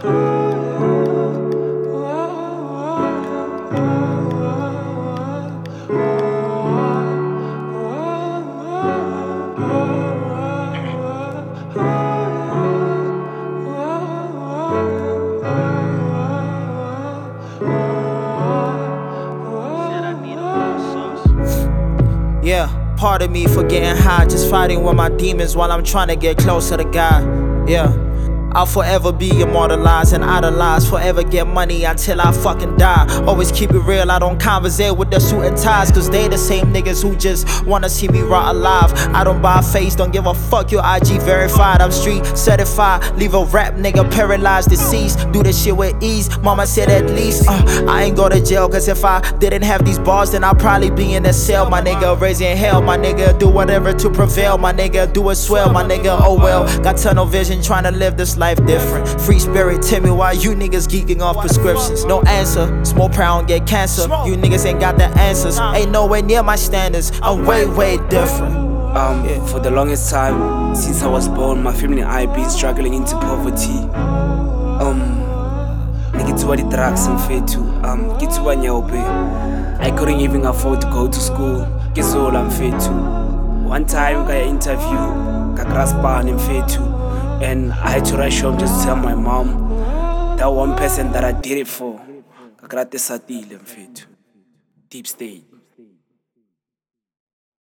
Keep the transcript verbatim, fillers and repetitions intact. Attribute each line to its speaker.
Speaker 1: Yeah, part of me for getting high, just fighting with my demons while I'm trying to get closer to God. Yeah, I'll forever be immortalized and idolized, forever get money until I fucking die. Always keep it real, I don't conversate with the suit and ties, cause they the same niggas who just wanna see me rot alive. I don't buy a face, don't give a fuck, your I G verified. I'm street certified, leave a rap nigga paralyzed, deceased. Do this shit with ease, mama said at least uh, I ain't go to jail, cause if I didn't have these bars, then I'd probably be in a cell. My nigga raising hell, my nigga do whatever to prevail. My nigga do it swell, my nigga oh well. Got tunnel vision, trying to live this life different. Free spirit, tell me why you niggas geeking off prescriptions. No answer, smoke proud, get cancer. You niggas ain't got the answers, ain't nowhere near my standards. I'm way, way different.
Speaker 2: Um, yeah. For the longest time, since I was born, my family and I been struggling into poverty. Um, Nigga the drugs and fed to um, get to nyaope. I couldn't even afford to go to school. Guess all I'm fed to. One time, I interview, I grasped and fed to. And I had to rush home just to tell my mom that one person that I did it for. I got this deep state.